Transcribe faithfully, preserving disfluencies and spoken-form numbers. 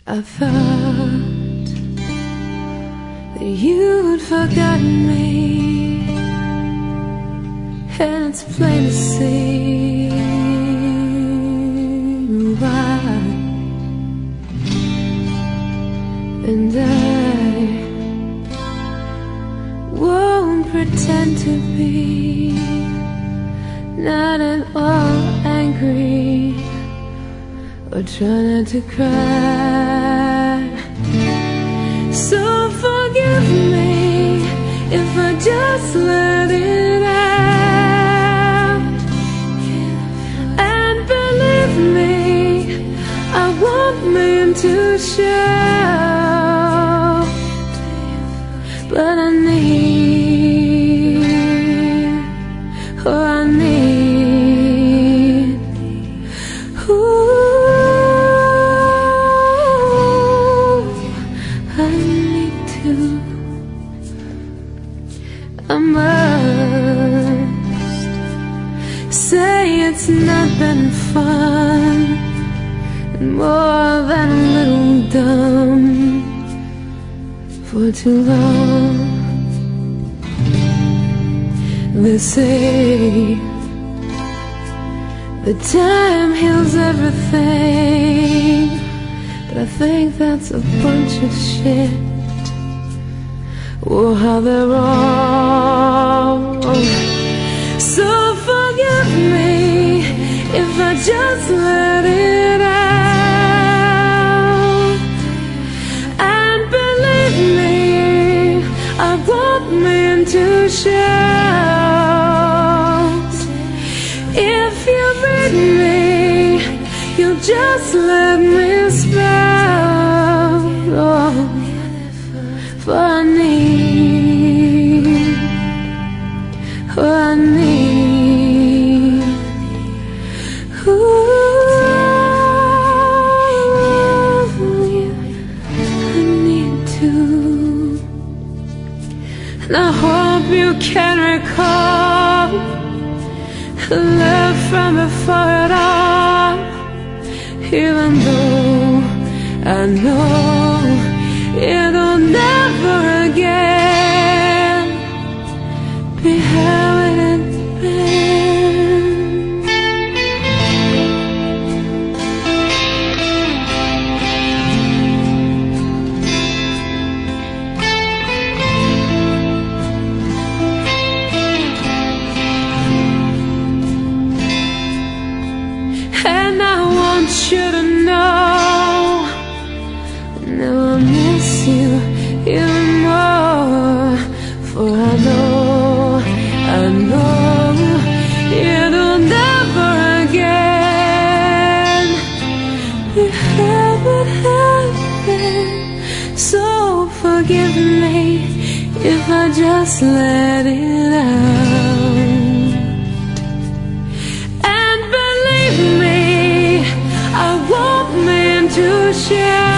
I thought that you'd forgotten me, and it's plain to see why. And I won't pretend to be not at all angry or try not to cry. So forgive me if I just let it out, and believe me, I won't mean to shout, but I need, oh I need, ooh, I need to, I must say it's not been fun, more than a little dumb for too long. They say the time heals everything, but I think that's a bunch of shit. Oh, how they're wrong. So forgive me if I just let it out, and believe me, I won't mean to shout. If you read me, you'll just let me spout. Oh, for I need, oh I need, ooh, I need to. And I hope you can recall the love from before it all, even though I know it'll never again be how it had been. And I want you to know, now I miss you even more. For I know, I know it'll never again be how it had been. So forgive me if I just let it out, and believe me, I won't mean to share.